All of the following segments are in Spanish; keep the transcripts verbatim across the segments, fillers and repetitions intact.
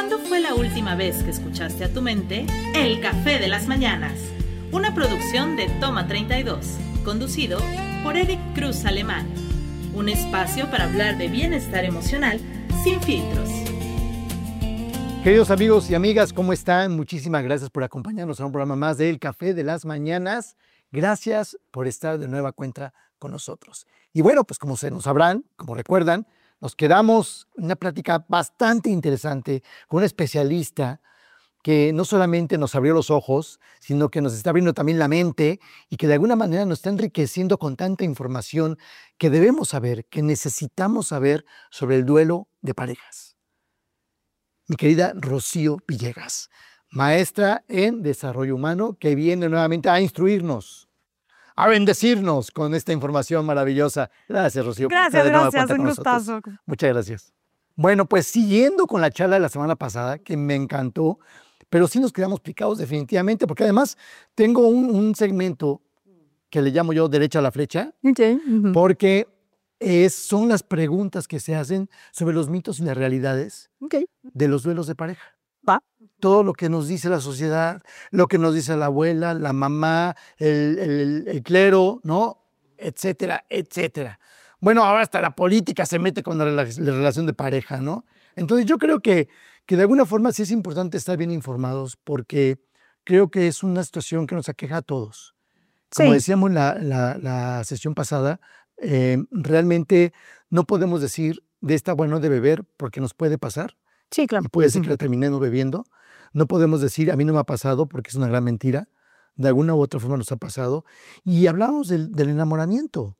¿Cuándo fue la última vez que escuchaste a tu mente El Café de las Mañanas? Una producción de Toma treinta y dos, conducido por Eric Cruz Alemán. Un espacio para hablar de bienestar emocional sin filtros. Queridos amigos y amigas, ¿cómo están? Muchísimas gracias por acompañarnos a un programa más de El Café de las Mañanas. Gracias por estar de nueva cuenta con nosotros. Y bueno, pues como se nos sabrán, como recuerdan, nos quedamos en una plática bastante interesante con una especialista que no solamente nos abrió los ojos, sino que nos está abriendo también la mente y que de alguna manera nos está enriqueciendo con tanta información que debemos saber, que necesitamos saber sobre el duelo de parejas. Mi querida Rocío Villegas, maestra en desarrollo humano, que viene nuevamente a instruirnos, a bendecirnos con esta información maravillosa. Gracias, Rocío. Gracias, gracias, un gustazo. Muchas gracias. Bueno, pues siguiendo con la charla de la semana pasada, que me encantó, pero sí nos quedamos picados definitivamente, porque además tengo un, un segmento que le llamo yo Derecha a la Flecha, okay. uh-huh. porque es, son las preguntas que se hacen sobre los mitos y las realidades okay. de los duelos de pareja. Va. Todo lo que nos dice la sociedad, lo que nos dice la abuela, la mamá, el, el, el clero, ¿no? Etcétera, etcétera. Bueno, ahora hasta la política se mete con la, la, la relación de pareja, ¿no? Entonces yo creo que, que de alguna forma sí es importante estar bien informados, porque creo que es una situación que nos aqueja a todos. Como sí. decíamos en la, la, la sesión pasada, eh, realmente no podemos decir de esta bueno de beber porque nos puede pasar. Sí, claro. Y puede ser que la terminemos bebiendo. No podemos decir, a mí no me ha pasado porque es una gran mentira. De alguna u otra forma nos ha pasado. Y hablamos del, del enamoramiento.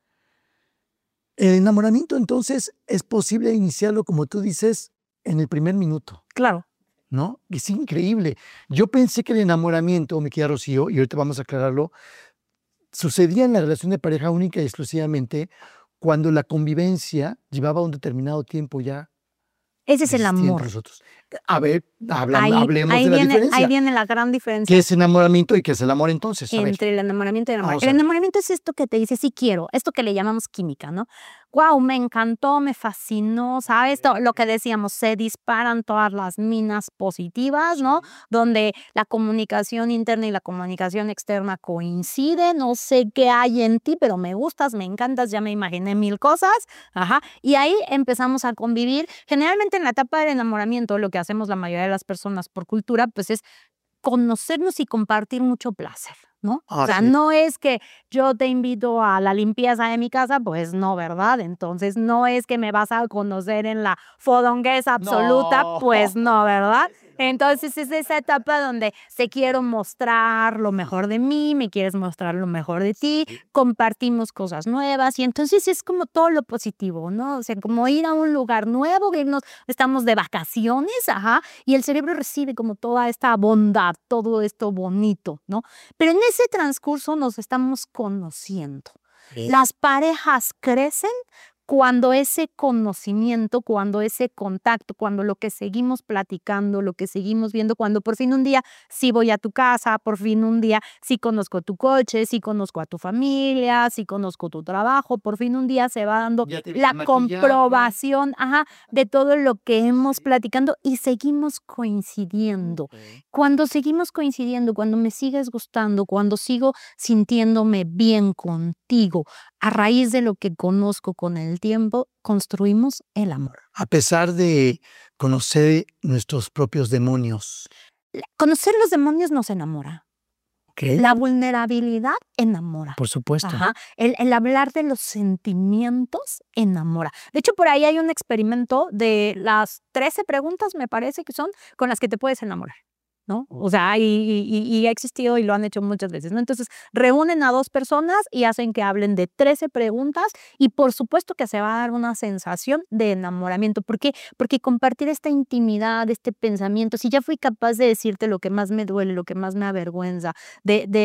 El enamoramiento, entonces, es posible iniciarlo, como tú dices, en el primer minuto. Claro. ¿No? Es increíble. Yo pensé que el enamoramiento, mi querida Rocío, y ahorita vamos a aclararlo, sucedía en la relación de pareja única y exclusivamente cuando la convivencia llevaba un determinado tiempo ya. Ese es el amor. Nosotros. A ver, habla, ahí, hablemos ahí de la viene, diferencia. Ahí viene la gran diferencia. ¿Qué es enamoramiento y qué es el amor entonces? A Entre ver. el enamoramiento y el amor. Vamos El enamoramiento es esto que te dice, sí quiero, esto que le llamamos química, ¿no? Wow, me encantó, me fascinó, ¿sabes? Todo lo que decíamos, se disparan todas las minas positivas, ¿no? Donde la comunicación interna y la comunicación externa coinciden, no sé qué hay en ti, pero me gustas, me encantas, ya me imaginé mil cosas, ajá, y ahí empezamos a convivir. Generalmente en la etapa del enamoramiento, lo que hacemos la mayoría de las personas por cultura, pues es conocernos y compartir mucho placer, ¿no? Ah, o sea, sí. no es que yo te invito a la limpieza de mi casa, pues no, ¿verdad? Entonces, no es que me vas a conocer en la fodonguesa absoluta, No. pues no, ¿verdad? Entonces, es esa etapa donde te quiero mostrar lo mejor de mí, me quieres mostrar lo mejor de ti, compartimos cosas nuevas y entonces es como todo lo positivo, ¿no? O sea, como ir a un lugar nuevo, irnos, estamos de vacaciones, ajá, y el cerebro recibe como toda esta bondad, todo esto bonito, ¿no? Pero en ese transcurso nos estamos conociendo. ¿Sí? Las parejas crecen cuando ese conocimiento, cuando ese contacto, cuando lo que seguimos platicando, lo que seguimos viendo, cuando por fin un día sí voy a tu casa, por fin un día sí conozco tu coche, sí conozco a tu familia, sí conozco tu trabajo, por fin un día se va dando la comprobación, ajá, de todo lo que hemos platicando y seguimos coincidiendo. Okay. Cuando seguimos coincidiendo, cuando me sigues gustando, cuando sigo sintiéndome bien contigo, a raíz de lo que conozco con el tiempo, construimos el amor. A pesar de conocer nuestros propios demonios. Conocer los demonios nos enamora. ¿Qué? La vulnerabilidad enamora. Por supuesto. Ajá. El, el hablar de los sentimientos enamora. De hecho, por ahí hay un experimento de las trece preguntas, me parece que son, con las que te puedes enamorar, ¿no? O sea, y, y, y ha existido y lo han hecho muchas veces, ¿no? Entonces, reúnen a dos personas y hacen que hablen de trece preguntas y por supuesto que se va a dar una sensación de enamoramiento. ¿Por qué? Porque compartir esta intimidad, este pensamiento, si ya fui capaz de decirte lo que más me duele, lo que más me avergüenza, de, de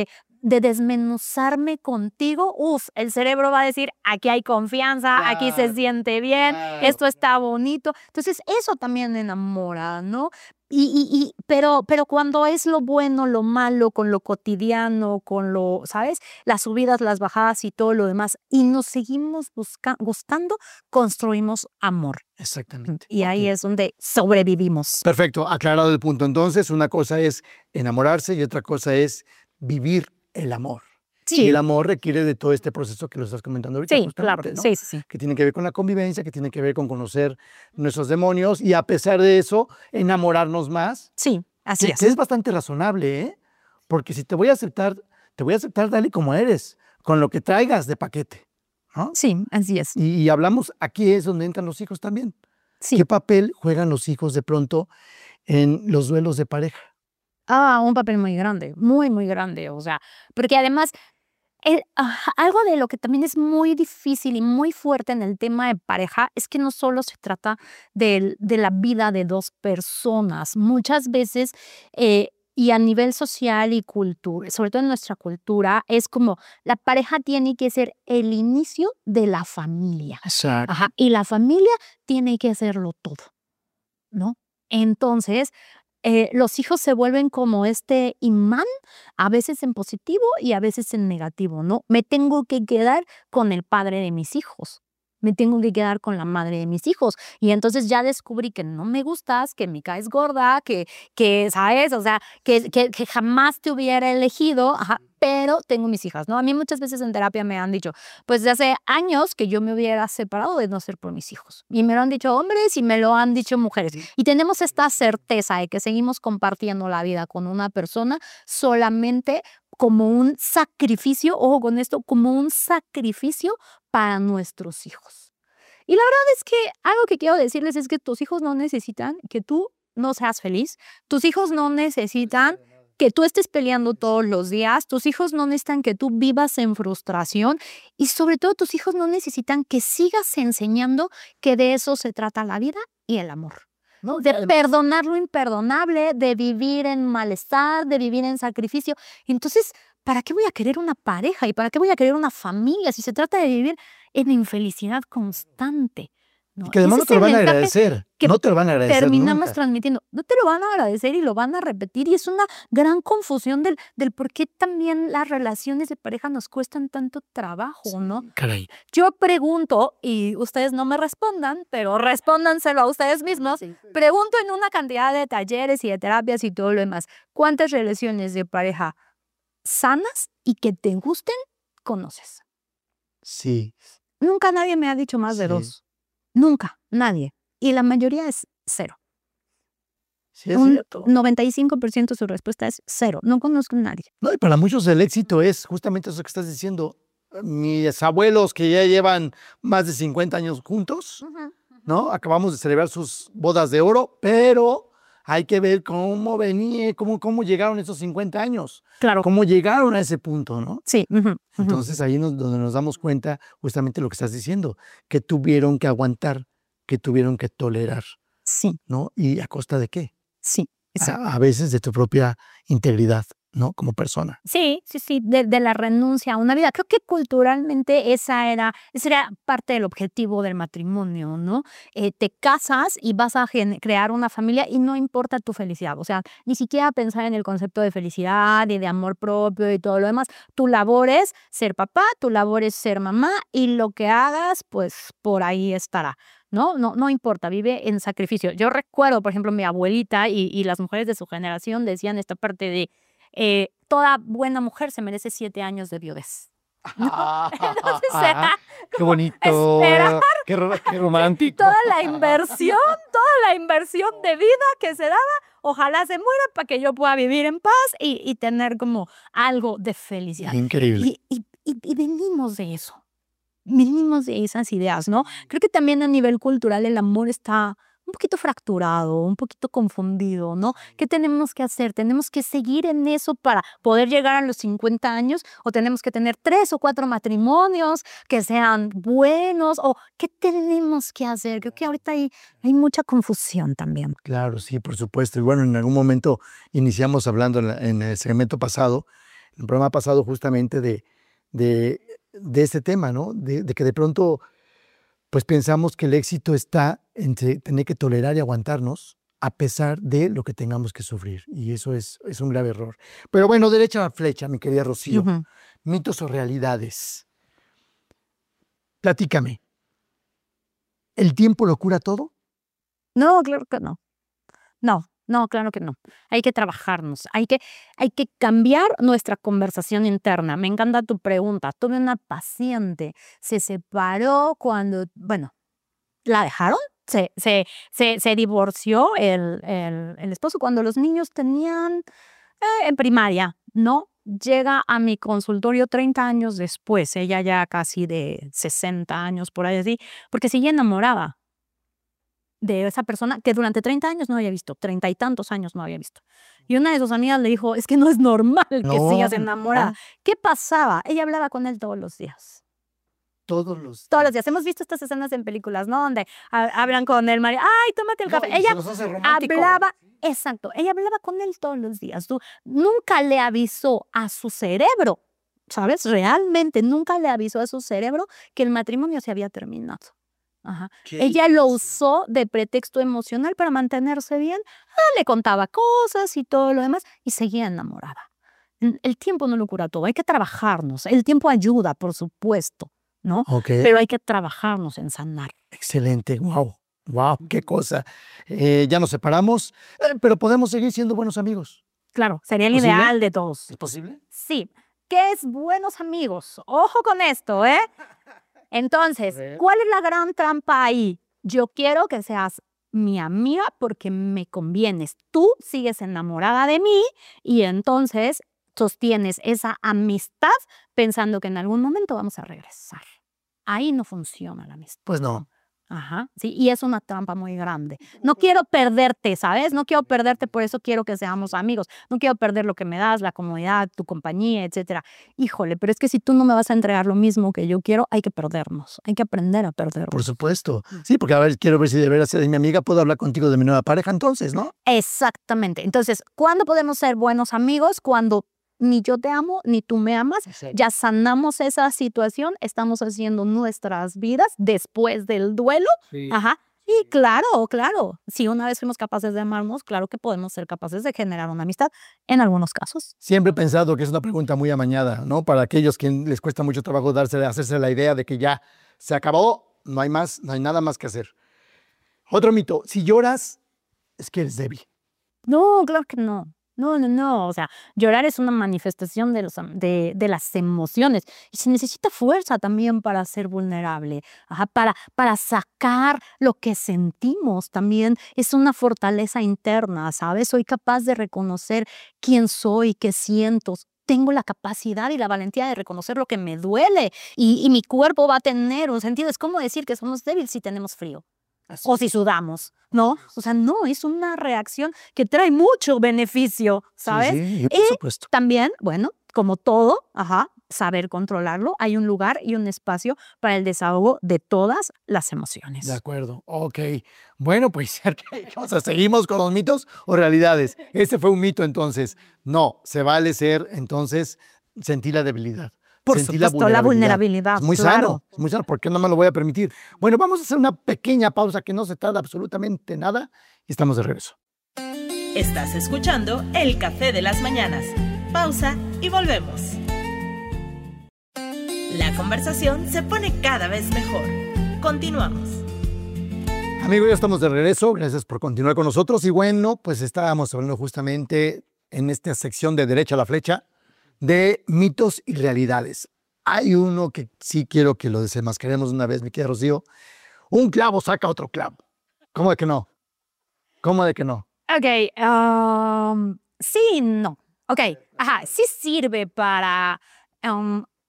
de desmenuzarme contigo, uf, el cerebro va a decir, aquí hay confianza, Claro, aquí se siente bien, claro. esto está bonito. Entonces, eso también enamora, ¿no? Y, y, y, pero, pero cuando es lo bueno, lo malo, con lo cotidiano, con lo, ¿sabes? Las subidas, las bajadas y todo lo demás, y nos seguimos busca- gustando, construimos amor. Exactamente. Y ahí Ok. es donde sobrevivimos. Perfecto, aclarado el punto. Entonces, una cosa es enamorarse y otra cosa es vivir el amor. Y Sí, el amor requiere de todo este proceso que lo estás comentando ahorita, sí, claro, justamente, ¿no? sí, sí, sí. Que tiene que ver con la convivencia, que tiene que ver con conocer nuestros demonios y a pesar de eso, enamorarnos más, Sí, así que, es. que es bastante razonable, ¿eh? Porque si te voy a aceptar, te voy a aceptar tal y como eres, con lo que traigas de paquete, ¿no? Sí, así es. Y, y hablamos, aquí es donde entran los hijos también. Sí. ¿Qué papel juegan los hijos de pronto en los duelos de pareja? Ah, un papel muy grande, muy, muy grande. O sea, porque además, eh, ajá, algo de lo que también es muy difícil y muy fuerte en el tema de pareja es que no solo se trata del- de la vida de dos personas. Muchas veces, eh, y a nivel social y cultura, sobre todo en nuestra cultura, es como la pareja tiene que ser el inicio de la familia. Exacto. Ajá, y la familia tiene que hacerlo todo, ¿no? Entonces, eh, los hijos se vuelven como este imán, a veces en positivo y a veces en negativo, ¿no? Me tengo que quedar con el padre de mis hijos. Me tengo que quedar con la madre de mis hijos. Y entonces ya descubrí que no me gustas, que me caes gorda, que, que ¿sabes? O sea, que, que, que jamás te hubiera elegido, ajá, pero tengo mis hijas, ¿no? A mí muchas veces en terapia me han dicho, pues de hace años que yo me hubiera separado de no ser por mis hijos. Y me lo han dicho hombres y me lo han dicho mujeres. Y tenemos esta certeza de que seguimos compartiendo la vida con una persona solamente como un sacrificio, ojo con esto, como un sacrificio para nuestros hijos. Y la verdad es que algo que quiero decirles es que tus hijos no necesitan que tú no seas feliz. Tus hijos no necesitan que tú estés peleando todos los días. Tus hijos no necesitan que tú vivas en frustración. Y sobre todo, tus hijos no necesitan que sigas enseñando que de eso se trata la vida y el amor. ¿No? De perdonar lo imperdonable, de vivir en malestar, de vivir en sacrificio. Entonces, ¿para qué voy a querer una pareja y para qué voy a querer una familia si se trata de vivir en infelicidad constante? ¿No? Y que además Ese no es te lo el van a mensaje agradecer. que No te lo van a agradecer terminamos nunca. transmitiendo. No te lo van a agradecer y lo van a repetir. Y es una gran confusión del, del por qué también las relaciones de pareja nos cuestan tanto trabajo, ¿no? Caray. Yo pregunto, y ustedes no me respondan, pero respóndanselo a ustedes mismos. Pregunto en una cantidad de talleres y de terapias y todo lo demás, ¿cuántas relaciones de pareja sanas y que te gusten conoces? Sí. Nunca nadie me ha dicho más de Sí. dos. Nunca, nadie. Y la mayoría es cero. Sí, es Un cierto. noventa y cinco por ciento de su respuesta es cero. No conozco a nadie. No, y para muchos el éxito es justamente eso que estás diciendo. Mis abuelos que ya llevan más de cincuenta años juntos, ¿no? Acabamos de celebrar sus bodas de oro, pero hay que ver cómo venía, cómo, cómo llegaron esos cincuenta años, Claro. cómo llegaron a ese punto, ¿no? Sí. ujú, ujú. Entonces ahí nos, donde nos damos cuenta justamente lo que estás diciendo, que tuvieron que aguantar, que tuvieron que tolerar, Sí, ¿no? ¿Y a costa de qué? sí. exacto. A, a veces de tu propia integridad, ¿no? Como persona. Sí, sí, sí, de, de la renuncia a una vida. Creo que culturalmente esa era, ese era parte del objetivo del matrimonio, ¿no? Eh, te casas y vas a gen- crear una familia y no importa tu felicidad. O sea, ni siquiera pensar en el concepto de felicidad y de amor propio y todo lo demás. Tu labor es ser papá, tu labor es ser mamá y lo que hagas, pues por ahí estará. No, no, no importa, vive en sacrificio. Yo recuerdo, por ejemplo, mi abuelita y, y las mujeres de su generación decían esta parte de eh, toda buena mujer se merece siete años de viudez. ¿No? Entonces era Qué bonito, esperar qué, ro- qué romántico. toda la inversión, toda la inversión de vida que se daba, ojalá se muera para que yo pueda vivir en paz y, y tener como algo de felicidad. Increíble. Y, y, y, y venimos de eso, venimos de esas ideas, ¿no? Creo que también a nivel cultural el amor está un poquito fracturado, un poquito confundido, ¿no? ¿Qué tenemos que hacer? ¿Tenemos que seguir en eso para poder llegar a los cincuenta años? ¿O tenemos que tener tres o cuatro matrimonios que sean buenos? ¿O qué tenemos que hacer? Creo que ahorita hay, hay mucha confusión también. Claro, sí, por supuesto. Y bueno, en algún momento iniciamos hablando en, la- en el segmento pasado, el programa pasado justamente de, de, de este tema, ¿no? De, de que de pronto pues pensamos que el éxito está en tener que tolerar y aguantarnos a pesar de lo que tengamos que sufrir. Y eso es, es un grave error. Pero bueno, derecha a la flecha, mi querida Rocío. Ujú. Mitos o realidades. Platícame. ¿El tiempo lo cura todo? No, claro que no. No, no, claro que no. Hay que trabajarnos, hay que, hay que cambiar nuestra conversación interna. Me encanta tu pregunta. Tuve una paciente, se separó cuando, bueno, la dejaron, se, se, se, se divorció el, el, el esposo cuando los niños tenían eh, en primaria, ¿no? Llega a mi consultorio treinta años después, ella ya casi de sesenta años, por ahí así, porque seguía enamorada de esa persona que durante treinta años no había visto, treinta y tantos años no había visto. Y una de sus amigas le dijo, es que no es normal que No, sigas enamorada. no. ¿Qué pasaba? Ella hablaba con él todos los días. Todos los Todos los días. Hemos visto estas escenas en películas, ¿no? Donde ha- hablan con el marido, ay, tómate el No, café. y se Ella los hace romántico. hablaba, exacto, ella hablaba con él todos los días. Tú, nunca le avisó a su cerebro, ¿sabes? Realmente nunca le avisó a su cerebro que el matrimonio se había terminado. Ajá. ¿Qué Ella lo dices? usó de pretexto emocional para mantenerse bien. Ah, le contaba cosas y todo lo demás y seguía enamorada. El el tiempo no lo cura todo, hay que trabajarnos. El tiempo ayuda, por supuesto, ¿no? Ok, Pero hay que trabajarnos en sanar. excelente. Wow, wow, qué cosa. Eh, ya nos separamos, eh, pero podemos seguir siendo buenos amigos. Claro, sería el ¿Posible? ideal de todos. ¿Es posible? Sí. ¿Qué es buenos amigos? Ojo con esto, ¿eh? Entonces, A ver. ¿cuál es la gran trampa ahí? Yo quiero que seas mi amiga porque me convienes. Tú sigues enamorada de mí y entonces sostienes esa amistad pensando que en algún momento vamos a regresar. Ahí no funciona la amistad. Pues no. Ajá, sí, y es una trampa muy grande. No quiero perderte, ¿sabes? No quiero perderte, por eso quiero que seamos amigos. No quiero perder lo que me das, la comodidad, tu compañía, etcétera. Híjole, pero es que si tú no me vas a entregar lo mismo que yo quiero, hay que perdernos. Hay que aprender a perdernos. Por supuesto. Sí, porque a ver, quiero ver si de veras eres mi amiga, puedo hablar contigo de mi nueva pareja entonces, ¿no? Exactamente. Entonces, ¿cuándo podemos ser buenos amigos? Cuando ni yo te amo, ni tú me amas. Ya sanamos esa situación, estamos haciendo nuestras vidas después del duelo. Sí. Ajá. Y claro, claro, si una vez fuimos capaces de amarnos, claro que podemos ser capaces de generar una amistad en algunos casos. Siempre he pensado que es una pregunta muy amañada, ¿no? Para aquellos que les cuesta mucho trabajo darse, hacerse la idea de que ya se acabó, no hay más, no hay nada más que hacer. Otro mito, si lloras, es que eres débil. No, claro que no. No, no, no. O sea, llorar es una manifestación de, los, am- de, de las emociones. Y se necesita fuerza también para ser vulnerable. Ajá, para, para sacar lo que sentimos también. Es una fortaleza interna, ¿sabes? Soy capaz de reconocer quién soy, qué siento. Tengo la capacidad y la valentía de reconocer lo que me duele. Y, y mi cuerpo va a tener un sentido. Es como decir que somos débiles si tenemos frío. O si sudamos, ¿no? O sea, no, es una reacción que trae mucho beneficio, ¿sabes? Sí, sí, por Y supuesto. también, bueno, como todo, ajá, saber controlarlo. Hay un lugar y un espacio para el desahogo de todas las emociones. De acuerdo, ok. Bueno, pues, ¿qué cosa? ¿Seguimos con los mitos o realidades? Este fue un mito entonces. No, se vale ser entonces, sentir la debilidad. Por sentir supuesto, la vulnerabilidad, Es muy claro. sano, es muy sano, porque no me lo voy a permitir. Bueno, vamos a hacer una pequeña pausa que no se tarda absolutamente nada y estamos de regreso. Estás escuchando El Café de las Mañanas. Pausa y volvemos. La conversación se pone cada vez mejor. Continuamos. Amigos, ya estamos de regreso. Gracias por continuar con nosotros. Y bueno, pues estábamos hablando justamente en esta sección de Derecha a la Flecha de mitos y realidades. Hay uno que sí quiero que lo desenmascaremos de una vez, mi querida Rocío. Un clavo saca otro clavo. ¿Cómo de que no? ¿Cómo de que no? Ok, um, sí, no. Ok, ajá, sí sirve para um,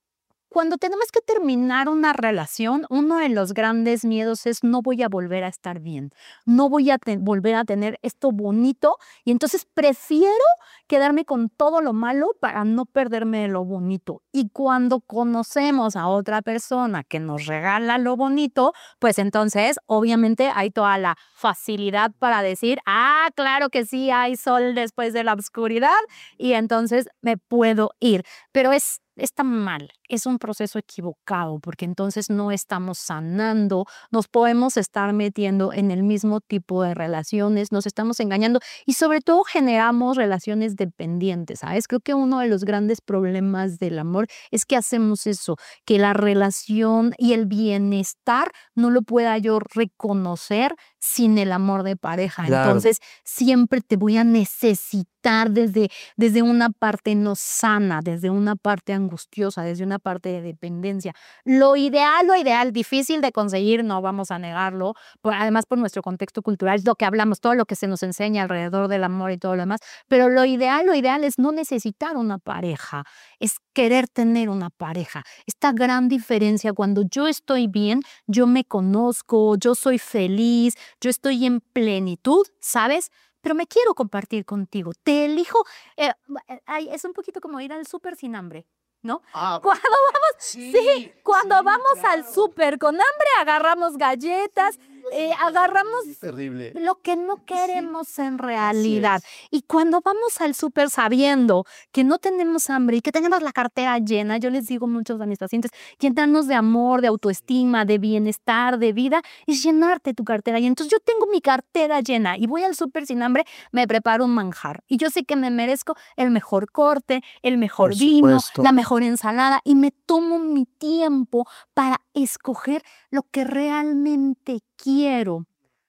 Cuando tenemos que terminar una relación, uno de los grandes miedos es no voy a volver a estar bien, no voy a te- volver a tener esto bonito y entonces prefiero quedarme con todo lo malo para no perderme de lo bonito. Y cuando conocemos a otra persona que nos regala lo bonito, pues entonces obviamente hay toda la facilidad para decir, ah, claro que sí, hay sol después de la oscuridad y entonces me puedo ir. Pero es está mal, es un proceso equivocado, porque entonces no estamos sanando, nos podemos estar metiendo en el mismo tipo de relaciones, nos estamos engañando y sobre todo generamos relaciones dependientes, ¿sabes? Creo que uno de los grandes problemas del amor es que hacemos eso, que la relación y el bienestar no lo pueda yo reconocer sin el amor de pareja. Claro. Entonces, siempre te voy a necesitar desde, desde una parte no sana, desde una parte angustiosa, desde una parte de dependencia. Lo ideal, lo ideal, difícil de conseguir, no vamos a negarlo, por, además por nuestro contexto cultural, lo que hablamos, todo lo que se nos enseña alrededor del amor y todo lo demás, pero lo ideal, lo ideal es no necesitar una pareja, es querer tener una pareja. Esta gran diferencia, cuando yo estoy bien, yo me conozco, yo soy feliz, yo estoy en plenitud, ¿sabes? Pero me quiero compartir contigo. Te elijo. Eh, ay, es un poquito como ir al súper sin hambre, ¿no? Ah, Cuando vamos, sí, sí, cuando sí, vamos al claro. súper con hambre, agarramos galletas, eh, agarramos Es terrible. lo que no queremos en Así realidad. es. Y cuando vamos al súper sabiendo que no tenemos hambre y que tenemos la cartera llena, yo les digo muchos a mis pacientes, llenarnos de amor, de autoestima, de bienestar, de vida, es llenarte tu cartera. Y entonces yo tengo mi cartera llena y voy al súper sin hambre, me preparo un manjar. Y yo sé que me merezco el mejor corte, el mejor Por vino, supuesto. la mejor ensalada y me tomo mi tiempo para escoger lo que realmente quiero.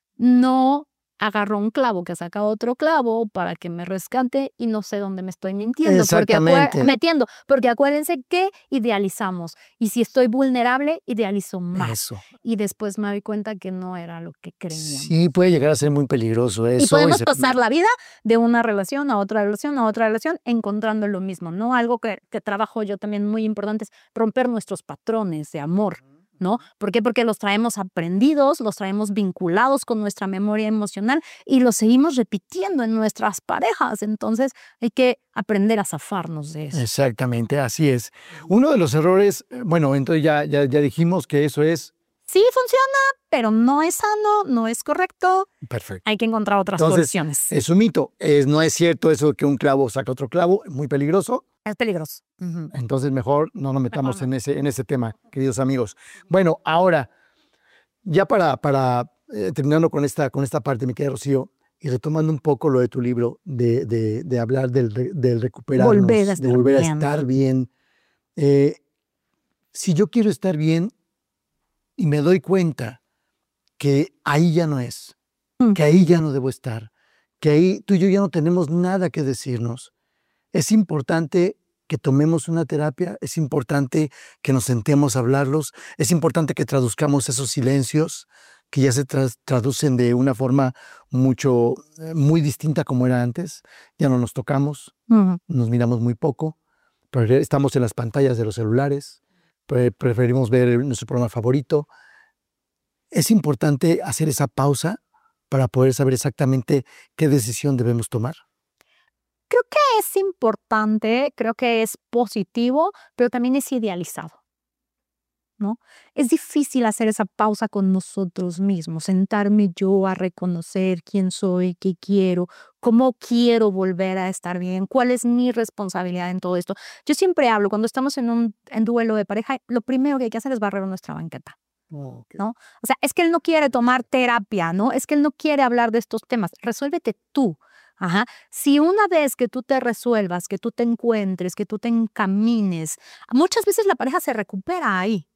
No agarro un clavo que saca otro clavo para que me rescate y no sé dónde me estoy mintiendo, porque acuer- Exactamente. metiendo, porque acuérdense que idealizamos y si estoy vulnerable, idealizo más Eso. y después me doy cuenta que no era lo que creíamos. Sí, puede llegar a ser muy peligroso eso. Y podemos se- pasar la vida de una relación a otra relación, a otra relación, encontrando lo mismo, ¿no? Algo que, que trabajo yo también muy importante es romper nuestros patrones de amor, ¿no? ¿Por qué? Porque los traemos aprendidos, los traemos vinculados con nuestra memoria emocional y los seguimos repitiendo en nuestras parejas. Entonces hay que aprender a zafarnos de eso. Exactamente, así es. Uno de los errores, eh, bueno, entonces ya, ya, ya dijimos que eso es Sí funciona, pero no es sano, no es correcto. perfecto. Hay que encontrar otras Entonces, soluciones. es un mito. Es, no es cierto eso de que un clavo saca otro clavo, muy peligroso. Es peligroso. Ujú. Entonces mejor no nos metamos Mejor no. en, ese, en ese tema, queridos amigos. Bueno, ahora, ya para, para eh, terminando con esta, con esta parte, mi querida Rocío, y retomando un poco lo de tu libro, de, de, de hablar del, re- del recuperarnos, Volver a de estar volver a bien. estar bien. Eh, si yo quiero estar bien y me doy cuenta que ahí ya no es, Mm. que ahí ya no debo estar, que ahí tú y yo ya no tenemos nada que decirnos, es importante que tomemos una terapia, es importante que nos sentemos a hablarlos, es importante que traduzcamos esos silencios que ya se tra- traducen de una forma mucho, eh, muy distinta como era antes. Ya no nos tocamos, Ujú. nos miramos muy poco, pre- estamos en las pantallas de los celulares, pre- preferimos ver nuestro programa favorito. Es importante hacer esa pausa para poder saber exactamente qué decisión debemos tomar. Creo que es importante, creo que es positivo, pero también es idealizado, ¿no? Es difícil hacer esa pausa con nosotros mismos, sentarme yo a reconocer quién soy, qué quiero, cómo quiero volver a estar bien, cuál es mi responsabilidad en todo esto. Yo siempre hablo, cuando estamos en un en duelo de pareja, lo primero que hay que hacer es barrer nuestra banqueta. ¿no? O sea, es que él no quiere tomar terapia, ¿no? Es que él no quiere hablar de estos temas. Resuélvete tú. Ajá. Si una vez que tú te resuelvas, que tú te encuentres, que tú te encamines, muchas veces la pareja se recupera ahí.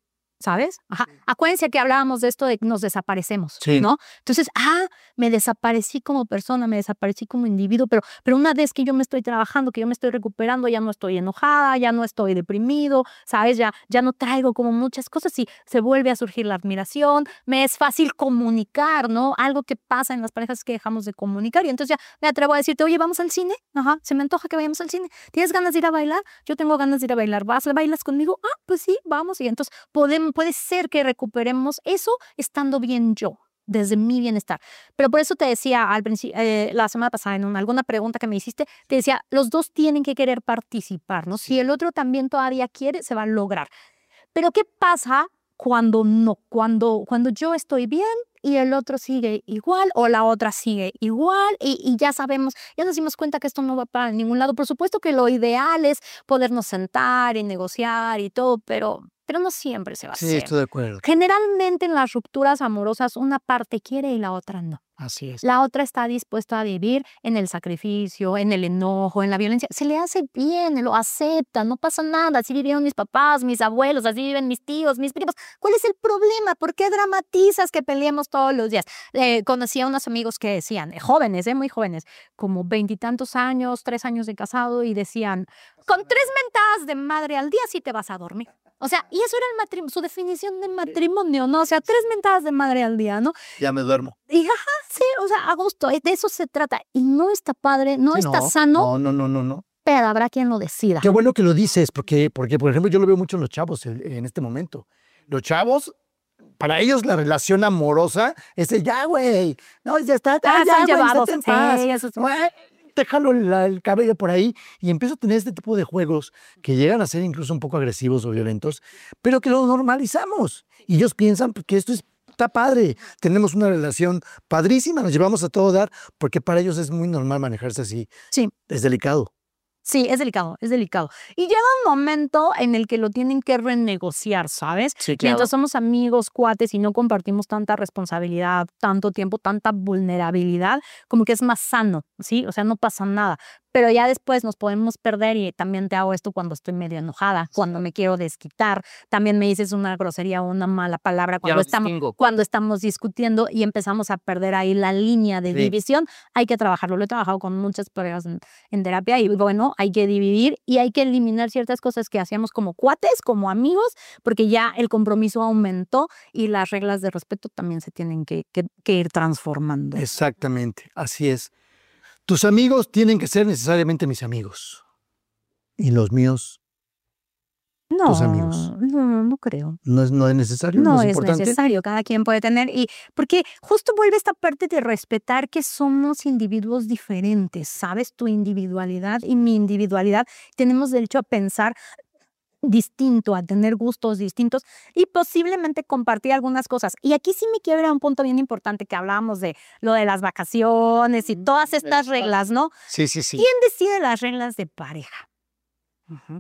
¿sabes? Ajá. Acuérdense que hablábamos de esto de que nos desaparecemos, Sí. ¿no? Entonces, ah, me desaparecí como persona, me desaparecí como individuo, pero, pero una vez que yo me estoy trabajando, que yo me estoy recuperando, ya no estoy enojada, ya no estoy deprimido, ¿sabes? Ya, ya no traigo como muchas cosas y se vuelve a surgir la admiración, me es fácil comunicar, ¿no? Algo que pasa en las parejas es que dejamos de comunicar y entonces ya me atrevo a decirte, oye, ¿vamos al cine? Ajá, se me antoja que vayamos al cine. ¿Tienes ganas de ir a bailar? Yo tengo ganas de ir a bailar. ¿Vas? ¿Bailas conmigo? Ah, pues sí, vamos. Y entonces podemos, puede ser que recuperemos eso estando bien yo, desde mi bienestar. Pero por eso te decía al principio, eh, la semana pasada, en una, alguna pregunta que me hiciste, te decía, los dos tienen que querer participar, ¿no? Si el otro también todavía quiere, se va a lograr. Pero ¿qué pasa cuando no? Cuando, cuando yo estoy bien y el otro sigue igual o la otra sigue igual y, y ya sabemos, ya nos dimos cuenta que esto no va para ningún lado. Por supuesto que lo ideal es podernos sentar y negociar y todo, pero, pero no siempre se va a Sí, hacer. estoy de acuerdo. Generalmente en las rupturas amorosas una parte quiere y la otra no. Así es. La otra está dispuesta a vivir en el sacrificio, en el enojo, en la violencia. Se le hace bien, lo acepta, no pasa nada. Así vivieron mis papás, mis abuelos, así viven mis tíos, mis primos. ¿Cuál es el problema? ¿Por qué dramatizas que peleemos todos los días? Eh, conocí a unos amigos que decían, eh, jóvenes, eh, muy jóvenes, como veintitantos años, tres años de casado, y decían, con tres mentadas de madre al día sí te vas a dormir. O sea, y eso era el matrimonio, su definición de matrimonio, ¿no? O sea, tres mentadas de madre al día, ¿no? Ya me duermo. Y ajá, sí, o sea, a gusto, de eso se trata. Y no está padre, no Sí, está no, sano, No, no, no, no, no. pero habrá quien lo decida. Qué bueno que lo dices, porque, porque por ejemplo, yo lo veo mucho en los chavos el- en este momento. Los chavos, para ellos la relación amorosa es el ya, güey. No, ya está, Ah, ah, ya, son güey, llevados. estate en paz. Sí, eso es- Güey, déjalo la- el cabello por ahí y empiezo a tener este tipo de juegos que llegan a ser incluso un poco agresivos o violentos, pero que lo normalizamos. Y ellos piensan que esto es, está padre, tenemos una relación padrísima, nos llevamos a todo dar, porque para ellos es muy normal manejarse así. Sí. Es delicado. Sí, es delicado, es delicado. Y llega un momento en el que lo tienen que renegociar, ¿sabes? Sí, Mientras somos amigos, cuates y no compartimos tanta responsabilidad, tanto tiempo, tanta vulnerabilidad, como que es más sano, ¿sí? O sea, no pasa nada. Pero ya después nos podemos perder y también te hago esto cuando estoy medio enojada, cuando me quiero desquitar. También me dices una grosería o una mala palabra cuando lo estamos, distingo. cuando estamos discutiendo y empezamos a perder ahí la línea de Sí. división. Hay que trabajarlo. Lo he trabajado con muchas parejas en, en terapia y bueno, hay que dividir y hay que eliminar ciertas cosas que hacíamos como cuates, como amigos, porque ya el compromiso aumentó y las reglas de respeto también se tienen que, que, que ir transformando. Exactamente, así es. Tus amigos tienen que ser necesariamente mis amigos. Y los míos No, tus amigos. no, no creo. no es, no es necesario, No no, es es importante. necesario, cada quien puede tener, y porque justo vuelve esta parte de respetar que somos individuos diferentes, ¿sabes? Tu individualidad y mi individualidad, tenemos derecho a pensar distinto, a tener gustos distintos y posiblemente compartir algunas cosas. Y aquí sí me quiebra un punto bien importante que hablábamos de lo de las vacaciones y todas estas reglas, ¿no? Sí, sí, sí. ¿Quién decide las reglas de pareja? Ujú.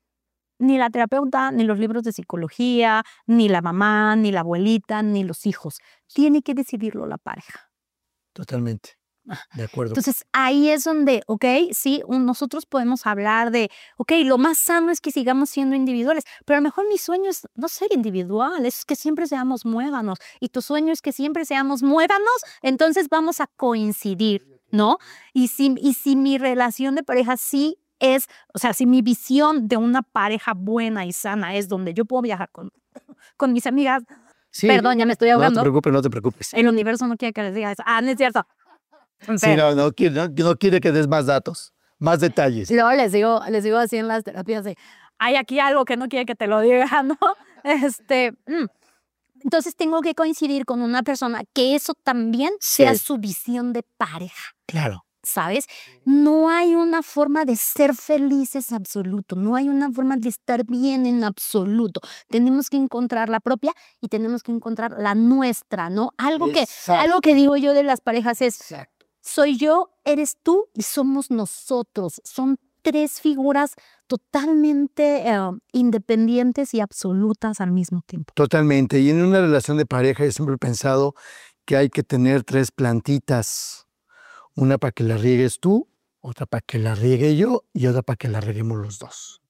Ni la terapeuta, ni los libros de psicología, ni la mamá, ni la abuelita, ni los hijos. Tiene que decidirlo la pareja. Totalmente. De acuerdo. Entonces ahí es donde, ok, sí, un- nosotros podemos hablar de, ok, lo más sano es que sigamos siendo individuales, pero a lo mejor mi sueño es no ser individual, es que siempre seamos muéganos, y tu sueño es que siempre seamos muéganos, entonces vamos a coincidir, ¿no? Y si, y si mi relación de pareja sí es, o sea, si mi visión de una pareja buena y sana es donde yo puedo viajar con, con mis amigas, Sí, perdón, ya me estoy no te ahogando, preocupes, no te preocupes. el universo no quiere que les diga eso. Ah, no es cierto. Sí, no, no, quiere, no, no quiere que des más datos, más detalles. Luego les digo, les digo así en las terapias de, hay aquí algo que no quiere que te lo diga, ¿no? Este, mm. Entonces tengo que coincidir con una persona que eso también sea Sí. su visión de pareja, Claro. ¿sabes? No hay una forma de ser felices absoluto, no hay una forma de estar bien en absoluto. Tenemos que encontrar la propia y tenemos que encontrar la nuestra, ¿no? Algo que, Exacto. algo que digo yo de las parejas es, Exacto. soy yo, eres tú y somos nosotros. Son tres figuras totalmente eh, independientes y absolutas al mismo tiempo. Totalmente. Y en una relación de pareja yo siempre he pensado que hay que tener tres plantitas. Una para que la riegues tú, otra para que la riegue yo y otra para que la reguemos los dos.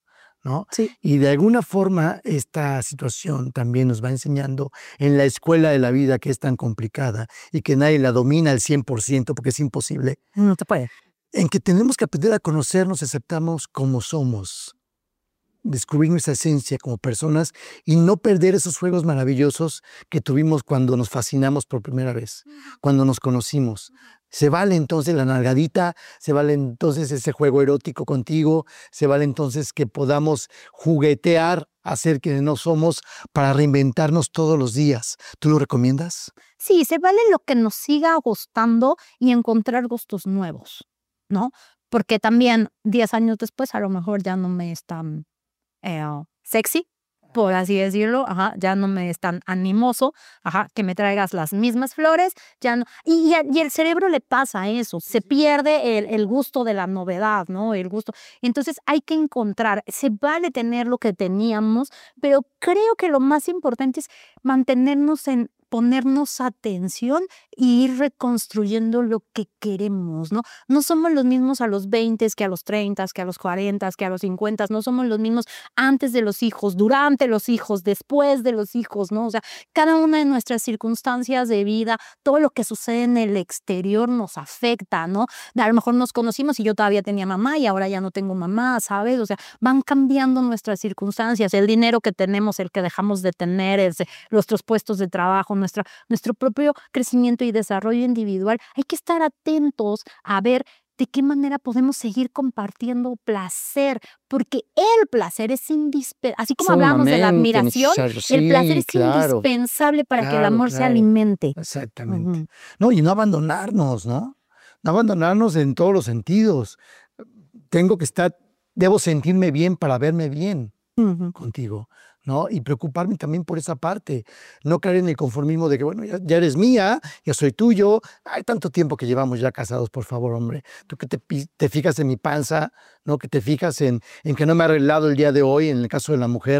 ¿no? Sí. Y de alguna forma esta situación también nos va enseñando en la escuela de la vida, que es tan complicada y que nadie la domina al cien por ciento porque es imposible, No te puede. en que tenemos que aprender a conocernos, aceptarnos como somos, descubrir nuestra esencia como personas y no perder esos juegos maravillosos que tuvimos cuando nos fascinamos por primera vez, cuando nos conocimos. Se vale entonces la nalgadita, se vale entonces ese juego erótico contigo, se vale entonces que podamos juguetear a ser quienes no somos para reinventarnos todos los días. ¿Tú lo recomiendas? Sí, se vale lo que nos siga gustando y encontrar gustos nuevos, ¿no? Porque también diez años después a lo mejor ya no me es tan eh, sexy, por así decirlo, ajá, ya no me es tan animoso, ajá, que me traigas las mismas flores, ya no, y, y, y el cerebro le pasa eso, se pierde el, el gusto de la novedad, ¿no? El gusto. Entonces hay que encontrar, se vale tener lo que teníamos, pero creo que lo más importante es mantenernos en ponernos atención e ir reconstruyendo lo que queremos, ¿no? No somos los mismos a los veinte, que a los treinta, que a los cuarenta, que a los cincuenta, no somos los mismos antes de los hijos, durante los hijos, después de los hijos, ¿no? O sea, cada una de nuestras circunstancias de vida, todo lo que sucede en el exterior nos afecta, ¿no? A lo mejor nos conocimos y yo todavía tenía mamá y ahora ya no tengo mamá, ¿sabes? O sea, van cambiando nuestras circunstancias, el dinero que tenemos, el que dejamos de tener, el, nuestros puestos de trabajo, Nuestra, nuestro propio crecimiento y desarrollo individual. Hay que estar atentos a ver de qué manera podemos seguir compartiendo placer, porque el placer es indispensable. Así como hablamos de la admiración, sí, el placer es claro, indispensable para claro, que el amor claro. se alimente. Exactamente. Uh-huh. No, y no abandonarnos, ¿no? No abandonarnos en todos los sentidos. Tengo que estar, debo sentirme bien para verme bien uh-huh. contigo, ¿no? Y preocuparme también por esa parte. No caer en el conformismo de que, bueno, ya, ya eres mía, ya soy tuyo. Hay tanto tiempo que llevamos ya casados, por favor, hombre. Tú que te, te fijas en mi panza, ¿no? Que te fijas en, en que no me he arreglado el día de hoy, en el caso de la mujer.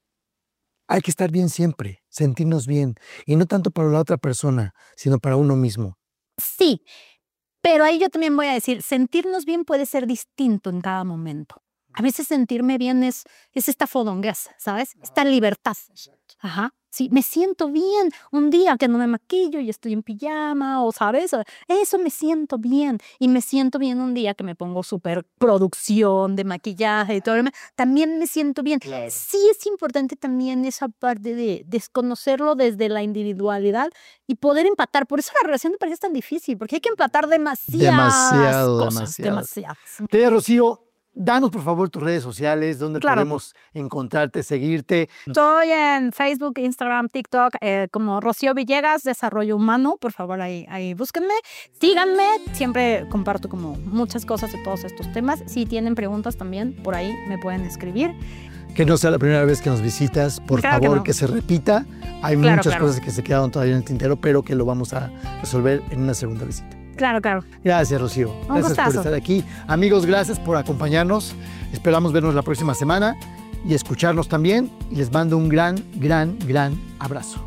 Hay que estar bien siempre, sentirnos bien. Y no tanto para la otra persona, sino para uno mismo. Sí, pero ahí yo también voy a decir, sentirnos bien puede ser distinto en cada momento. A veces sentirme bien es, es esta fodonguez, ¿sabes? Esta libertad. Ajá. Sí, me siento bien un día que no me maquillo y estoy en pijama, o ¿sabes? Eso me siento bien. Y me siento bien un día que me pongo súper producción de maquillaje y todo. También me siento bien. Claro. Sí es importante también esa parte de desconocerlo desde la individualidad y poder empatar. Por eso la relación me parece tan difícil, porque hay que empatar demasiadas demasiado, cosas. Demasiado, demasiadas. Querida Rocío, danos por favor tus redes sociales, donde claro. podemos encontrarte, seguirte. Estoy en Facebook, Instagram, TikTok, eh, como Rocío Villegas, Desarrollo Humano. Por favor, ahí, ahí búsquenme, síganme. Siempre comparto como muchas cosas de todos estos temas. Si tienen preguntas también, por ahí me pueden escribir. Que no sea la primera vez que nos visitas, por claro favor, que, no. que se repita. Hay claro, muchas claro. cosas que se quedaron todavía en el tintero, pero que lo vamos a resolver en una segunda visita. Claro, claro. Gracias, Rocío. Un gracias gustazo. por estar aquí. Amigos, gracias por acompañarnos. Esperamos vernos la próxima semana y escucharnos también. Y les mando un gran, gran, gran abrazo.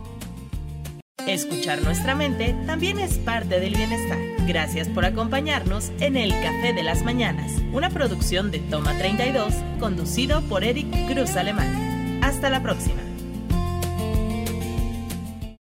Escuchar nuestra mente también es parte del bienestar. Gracias por acompañarnos en El Café de las Mañanas, una producción de Toma treinta y dos, conducido por Eric Cruz Alemán. Hasta la próxima.